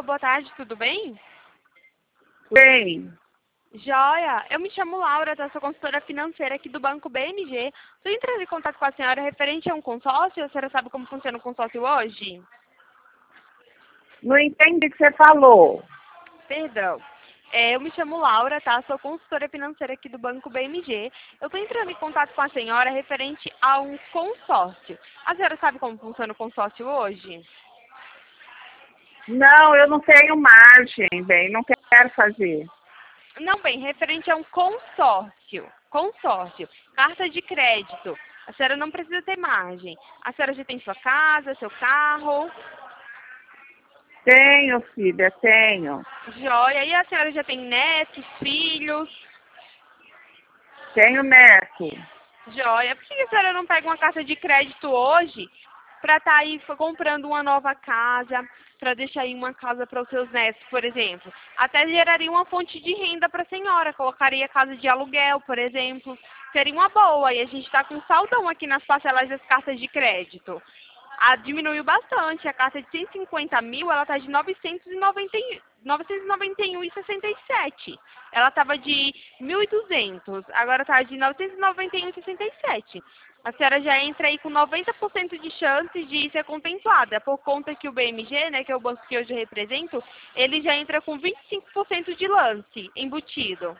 Alô, boa tarde, tudo bem? Bem, Joia, eu me chamo Laura, tá? Sou consultora financeira aqui do Banco BMG. Estou entrando em contato com a senhora referente a um consórcio. A senhora sabe como funciona o consórcio hoje? não entendi o que você falou. Perdão. Eu me chamo Laura, tá? Sou consultora financeira aqui do Banco BMG. Eu estou entrando em contato com a senhora referente a um consórcio. A senhora sabe como funciona o consórcio hoje? Não, eu não tenho margem, bem, não quero fazer. Não, bem, referente a um consórcio. Consórcio. Carta de crédito. A senhora não precisa ter margem. A senhora já tem sua casa, seu carro. Tenho, filha, tenho. Joia. E a senhora já tem netos, filhos. Tenho neto. Joia. Por que a senhora não pega uma carta de crédito hoje para estar aí comprando uma nova casa, para deixar aí uma casa para os seus netos, por exemplo? Até geraria uma fonte de renda para a senhora. Colocaria casa de aluguel, por exemplo. Seria uma boa. E a gente está com saldão aqui nas parcelas das cartas de crédito. Diminuiu bastante. A carta de 150 mil, ela está de 991,67. Ela estava de 1.200, agora está de 991,67. A senhora já entra aí com 90% de chance de ser contemplada, por conta que o BMG, né, que é o banco que hoje eu represento, ele já entra com 25% de lance embutido.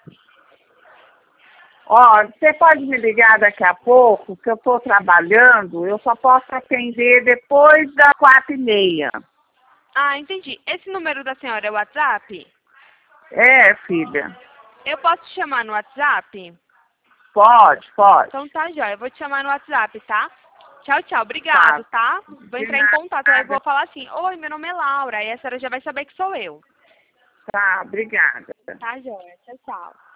Ó, você pode me ligar daqui a pouco, que eu estou trabalhando, eu só posso atender depois das 4h30. Entendi. Esse número da senhora é o WhatsApp? É, filha. Eu posso te chamar no WhatsApp? Pode, pode. Então tá, joia. Eu vou te chamar no WhatsApp, tá? Tchau, tchau. Obrigado, tá? Vou De entrar em contato. Aí eu nada. vou falar assim, oi, meu nome é Laura. Aí a senhora já vai saber que sou eu. Tá, obrigada. Tá, joia. Tchau, tchau.